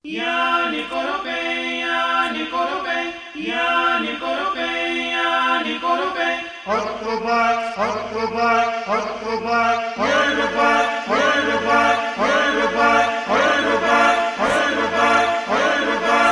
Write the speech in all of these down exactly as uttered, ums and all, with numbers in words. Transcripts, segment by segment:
Yani korope, yani korope, yani korope, yani korope. October, October, October, October, October, October, October, October, October.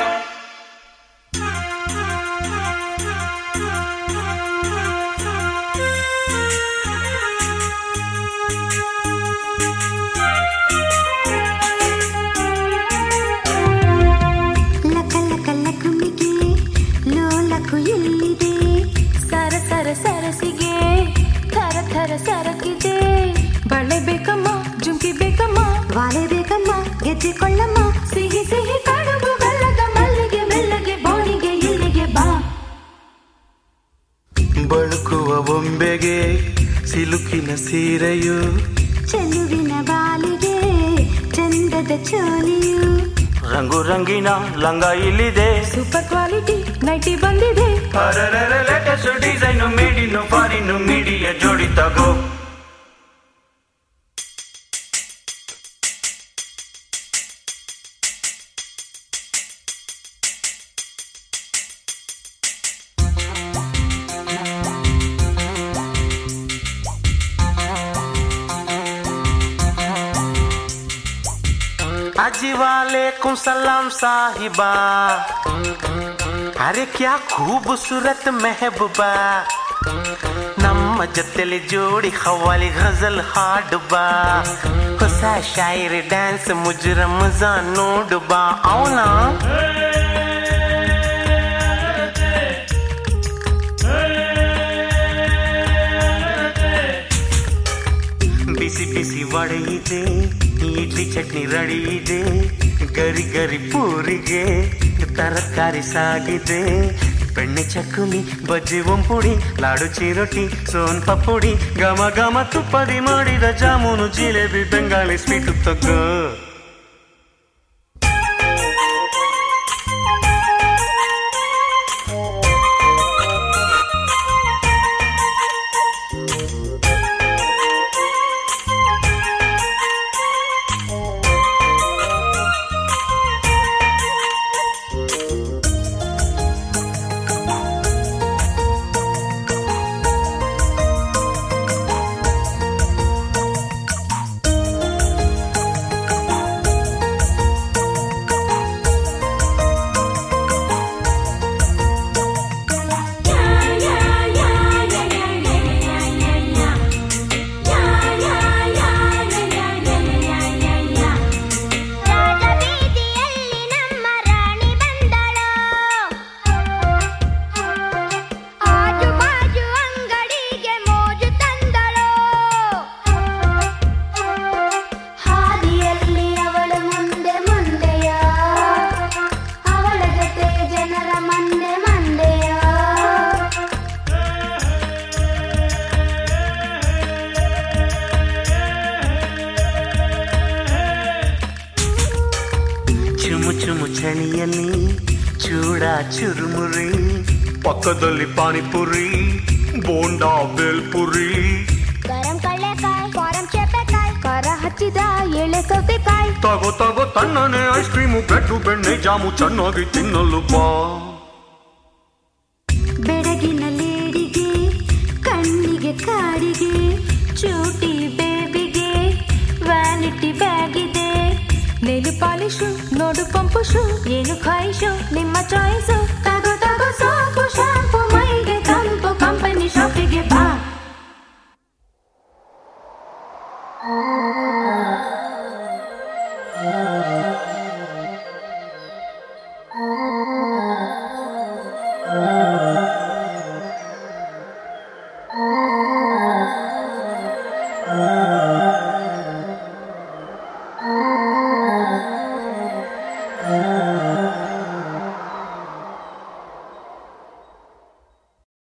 ಎಲ್ಲಿದೆ ಸರ ಸರ ಸರಸಿಗೆ ಥರ ಥರ ಸರಕಿದೆ ಬಳೆ ಬೇಕಮ್ಮ ಜುಂಕಿ ಬೇಕಮ್ಮ ವಾಲೆ ಬೇಕಮ್ಮ ಗೆಜ್ಜೆ ಕೊಳ್ಳಮ್ಮ ಸಿಹಿ ಸಿಹಿ ಕಡುಬು ಬೆಲ್ಲದ ಮಲ್ಲಿಗೆ ಮೆಲ್ಲಗೆ ಬೋಣಿಗೆ ಇಲ್ಲಿಗೆ ಬಾ ಬಳುಕುವ ಬೊಂಬೆಗೆ ಸಿಲುಕಿನ ಸೀರೆಯು ಚೆಲುವಿನ ಬಾಲಿಗೆ ಚಂದದ ಚೋಲಿಯು ರಂಗು ರಂಗಿನ ಲಂಗ ಇಲ್ಲಿದೆ ಸೂಪರ್ ಕ್ವಾಲಿಟಿ ನೈಟಿ ಬಂದಿದೆ ಲೇಟೆಸ್ಟ್ ಡಿಸೈನು ಮೇಡಿನು ಫಾರಿನು ಮೀಡಿಯ ಜೋಡಿ ತಗೋ अजी वालेकुम सलाम साहिबा अरे क्या खूबसूरत महबूबा ನಮ್ಮ ಜೊತೆಲಿ ಜೋಡಿ ಖವಾಲಿ ಗಜಲ್ ಹಾಡು ಬಾ ಹೊಸ ಶಾಯರಿ ಡ್ಯಾನ್ಸ್ ಮುಜರ ಮಜಾ ನೋಡು ಬಾ ಅವನಾ ಬಿಸಿ ಬಿಸಿ ವಡೆ ಇದೆ ಇಡ್ಲಿ ಚಟ್ನಿ ರೆಡಿ ಇದೆ ಗರಿ ಗರಿ ಪೂರಿಗೆ ತರಕಾರಿ ಸಾಗಿದೆ ಬೆಣ್ಣೆ ಚಕ್ಕುಲಿ ಬಜ್ಜಿ ಒಂಪುಡಿ ಲಾಡು ಚಿರೋಟಿ ಸೋನ್ ಪಪ್ಪುಡಿ ಘಮ ಘಮ ತುಪ್ಪದಿ ಮಾಡಿದ ಜಾಮೂನು ಜಿಲೇಬಿ ಬೆಂಗಾಳಿ ಸ್ವೀಟು ತಗೋ ಚುಮು ಚುಮು ಚಳಿಯಲ್ಲಿ ಚೂಡ ಚುರುಮುರಿ ಪಕ್ಕದಲ್ಲಿ ಪಾನಿಪುರಿ ಬೋಂಡಾ ಬೇಲ್ಪುರಿ ಗರಂ ಕಳ್ಳೆಕಾಯಿ ಫಾರಂ ಚೇಪೆಕಾಯಿ ಖಾರ ಹಚ್ಚಿದ ಎಳೆ ಸೌತೆಕಾಯಿ ತಗೋ ತಗೋ ತಣ್ಣನೆ ಐಸ್ ಕ್ರೀಮು ಬ್ರೆಡ್ಡು ಬೆಣ್ಣೆ ಜಾಮು ಚೆನ್ನಾಗಿ ತಿನ್ನಲು ಬಾ ಬೆಡಗಿನ ಲೇಡಿಗೆ ಕಣ್ಣಿಗೆ ಕಾಡಿಗೆ ಚೂಟಿ ಬೇಬಿಗೆ ವ್ಯಾನಿಟಿ ಬ್ಯಾಗ್ ಇದೆ ನೇಲು ಪಾಲಿಶು ನೋಡು ಪಂಪು ಶೂ ಏನು ಖಾಯಿಶು ನಿಮ್ಮ ಚಾಯ್ಸು ತಗೋ ತಗೋ ಸೋಪು ಶಾಂಪು